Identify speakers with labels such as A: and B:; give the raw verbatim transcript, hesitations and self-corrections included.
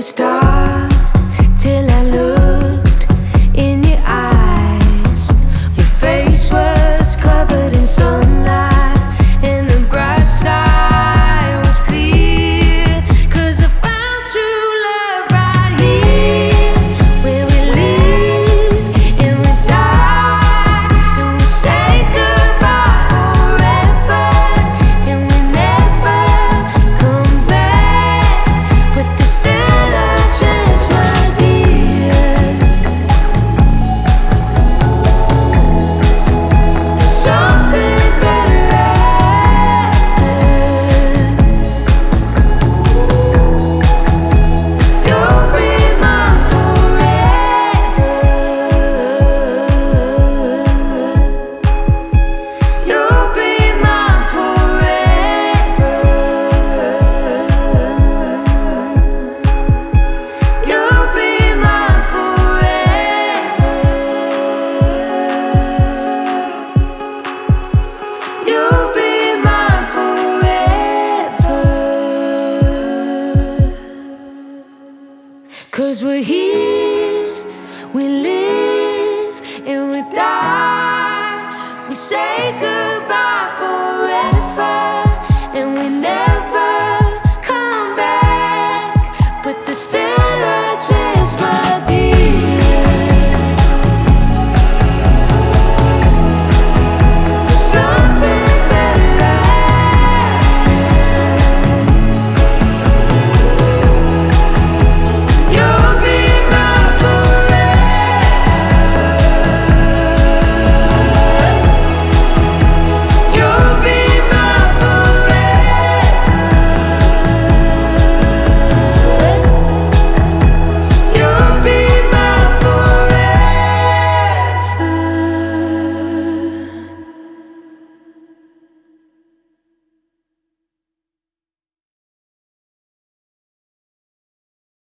A: start till I looked in your eyes. Your face was covered in sunlight, and the bright side was clear. 'Cause I found true love right here, where we live and we die, and we say goodbye forever, and we never come back. But there's still a chance, my dear. There's something better after. You'll be mine forever. You'll be mine forever. You'll be mine forever. You'll be mine forever. 'Cause we're here, we live.